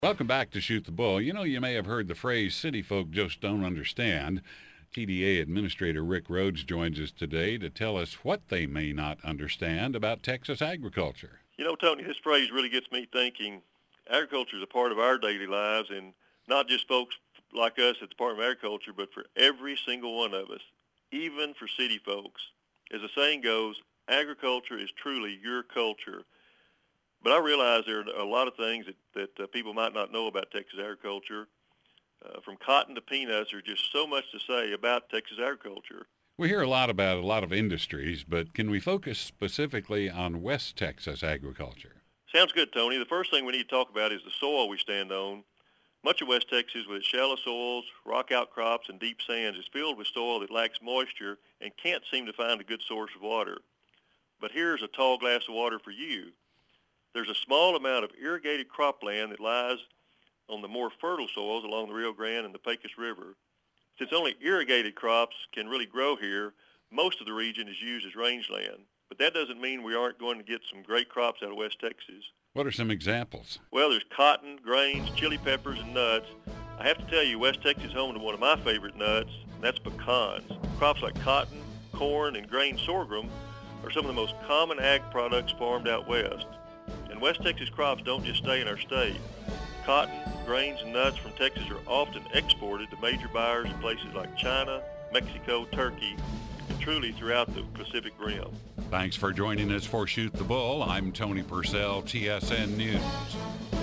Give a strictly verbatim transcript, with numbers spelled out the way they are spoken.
Welcome back to Shoot the Bull. You know, you may have heard the phrase, city folk just don't understand. T D A Administrator Rick Rhodes joins us today to tell us what they may not understand about Texas agriculture. You know, Tony, this phrase really gets me thinking. Agriculture is a part of our daily lives, and not just folks like us at the Department of Agriculture, but for every single one of us, even for city folks. As the saying goes, agriculture is truly your culture. But I realize there are a lot of things that, that uh, people might not know about Texas agriculture. Uh, from cotton to peanuts, there's just so much to say about Texas agriculture. We hear a lot about a lot of industries, but can we focus specifically on West Texas agriculture? Sounds good, Tony. The first thing we need to talk about is the soil we stand on. Much of West Texas, with its shallow soils, rock outcrops, and deep sands, is filled with soil that lacks moisture and can't seem to find a good source of water. But here's a tall glass of water for you. There's a small amount of irrigated cropland that lies on the more fertile soils along the Rio Grande and the Pecos River. Since only irrigated crops can really grow here, most of the region is used as rangeland. But that doesn't mean we aren't going to get some great crops out of West Texas. What are some examples? Well, there's cotton, grains, chili peppers, and nuts. I have to tell you, West Texas is home to one of my favorite nuts, and that's pecans. Crops like cotton, corn, and grain sorghum are some of the most common ag products farmed out west. And West Texas crops don't just stay in our state. Cotton, grains, and nuts from Texas are often exported to major buyers in places like China, Mexico, Turkey, and truly throughout the Pacific Rim. Thanks for joining us for Shoot the Bull. I'm Tony Purcell, T S N News.